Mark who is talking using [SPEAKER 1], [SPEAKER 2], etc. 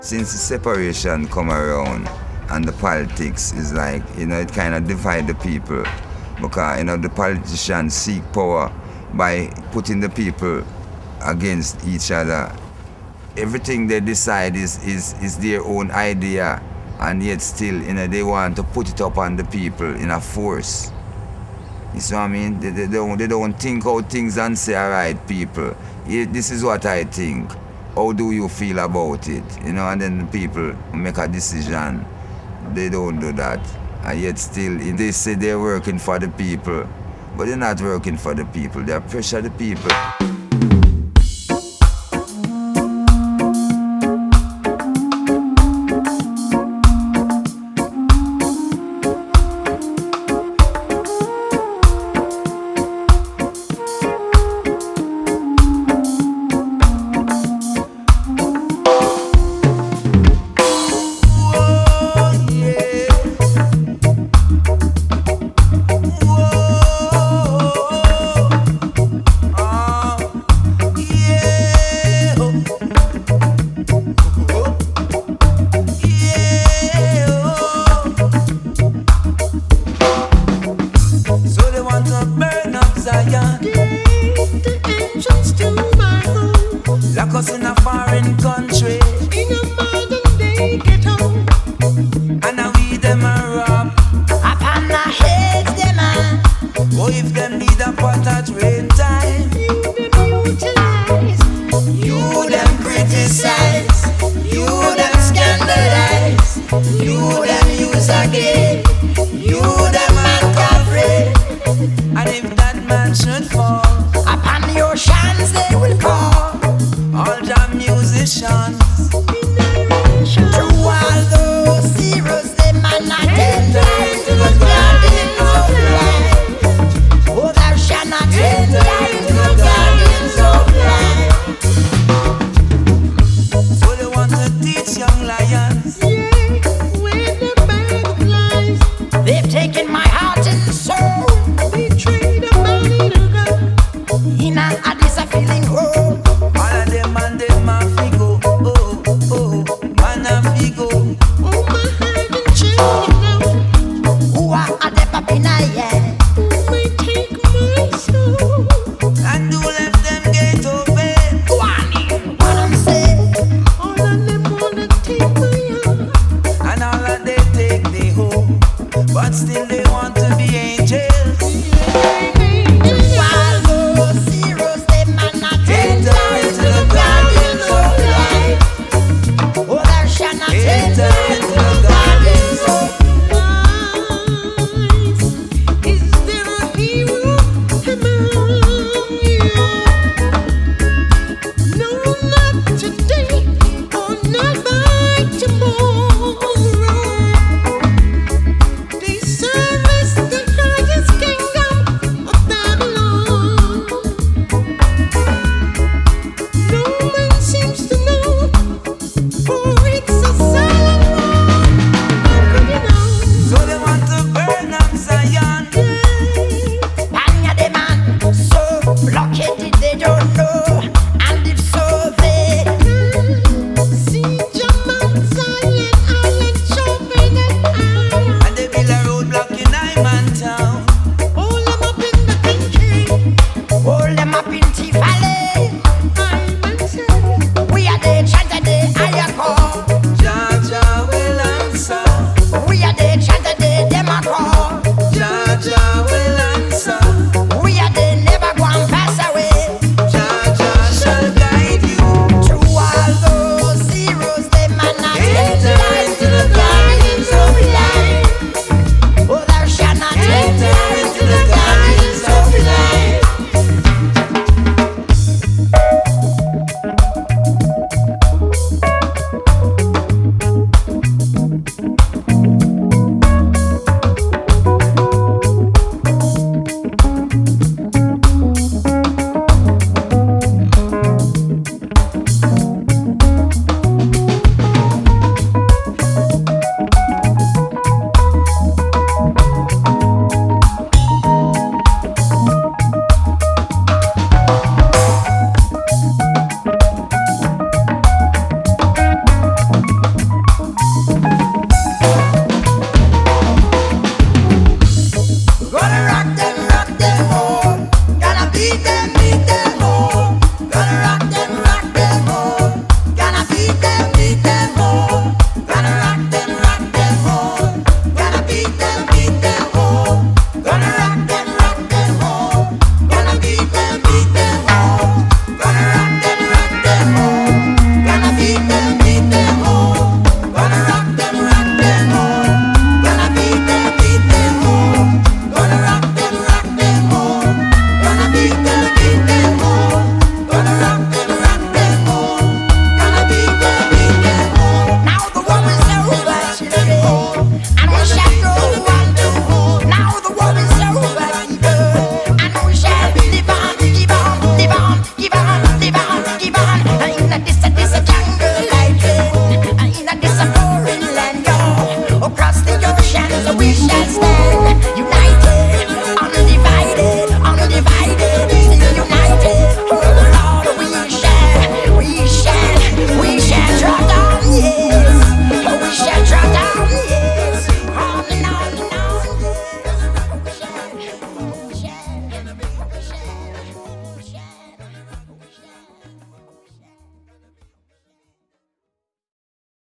[SPEAKER 1] Since the separation come around and the politics is like, it kind of divide the people because, the politicians seek power by putting the people against each other. Everything they decide is their own idea, and yet still, they want to put it up on the people in a force. You see what I mean? They don't think out things and say, all right, people, this is what I think. How do you feel about it? And then the people make a decision. They don't do that. And yet still, they say they're working for the people, but they're not working for the people. They pressure the people.
[SPEAKER 2] Lock us in a foreign country,
[SPEAKER 3] in a modern day ghetto,
[SPEAKER 2] and now we them a rob.
[SPEAKER 3] upon the heads them a,
[SPEAKER 2] Oh, if them need a pot at rain time,
[SPEAKER 3] you them utilize,
[SPEAKER 2] you them criticize,
[SPEAKER 3] you them scandalize,
[SPEAKER 2] you them use again,
[SPEAKER 3] you them uncover.
[SPEAKER 2] and if that man should fall,
[SPEAKER 3] Upon the oceans they will call,
[SPEAKER 2] all jam musicians,
[SPEAKER 3] through all those heroes they man attend to the gardens of life. Oh, thou shalt not enter into the gardens of life.
[SPEAKER 2] so they want to teach young lions.
[SPEAKER 3] Where the butterflies, they've taken my heart and soul, betrayed a body to God. In a Addis a feeling home.
[SPEAKER 2] All of them and them a figo, man a figo.
[SPEAKER 3] Oh, my heart and children, who are a dep up in a yeah, who may take my soul.
[SPEAKER 2] And who left them gate open?
[SPEAKER 3] What I'm saying, all of them wanna take my heart.
[SPEAKER 2] And all of they take the home, but still